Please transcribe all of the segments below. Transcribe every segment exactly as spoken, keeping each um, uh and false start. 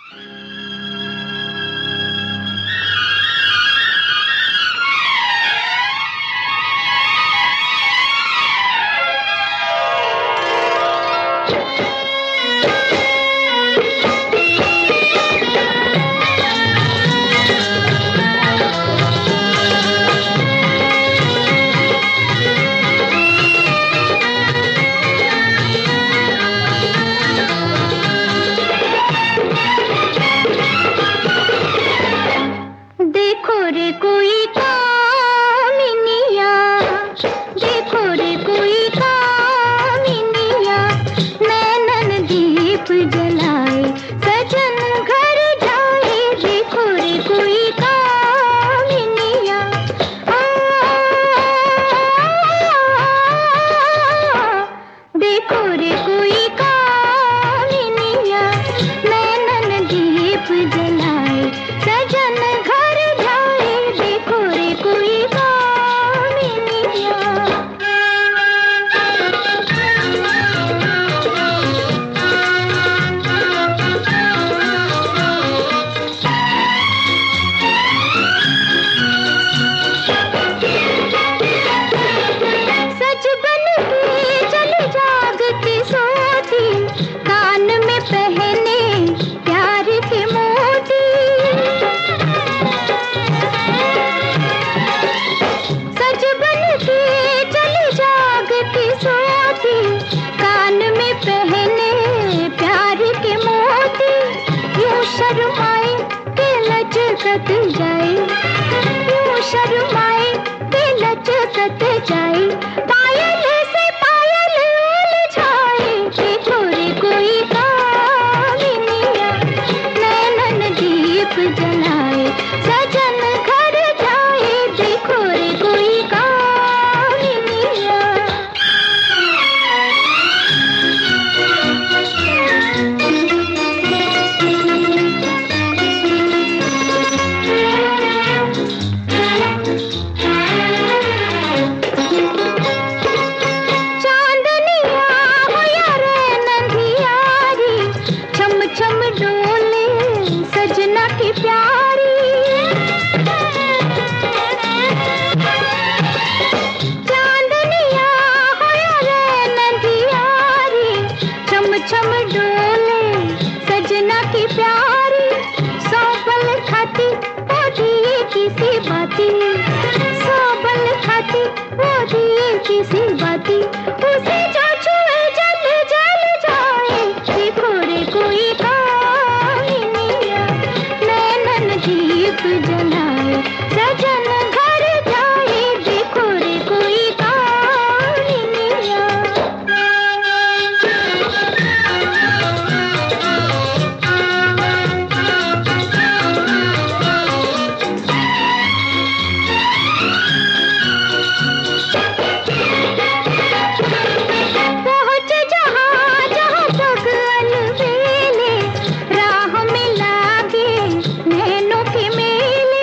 लचकत जाए, यूं शर्माए कि लचकत जाए, पायल से पायल उलझाए, देखो रे कोई कामिनिया, नैनन दीप जलाए, सजन घर जाए, देखो रे कोई कामिनिया। छम डोले सजना की प्यारी, चांदनिया हो रे नंदियारी, छम छम डोले सजना की प्यारी, सौ पल खाती वो दिए किसी बाती, सौ पल खाती वो दिए किसी बाती, उसे जो छुए जल जल जाए, देखो रे कोई दीप जलाए, सजन घर जाए, देखो रे कोई कामिनिया। पहुँच जहाँ जहाँ तक अलबेले, राह में लागे नैनों के मेले,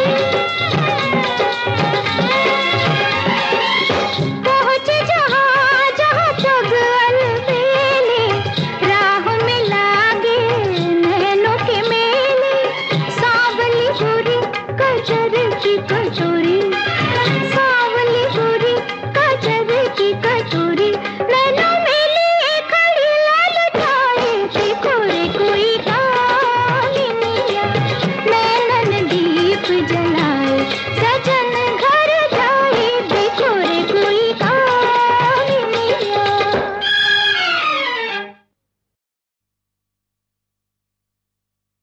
पहुँच जहाँ जहाँ तक अलबेले, राह में लागे नैनों के मेले, सांवली गोरी कजर की कटोरी, सांवली गोरी कजर की कटोरी, नैनों में लिए खड़ी ललचाए, देखो रे कोई कामिनिया, नैनन दीप जला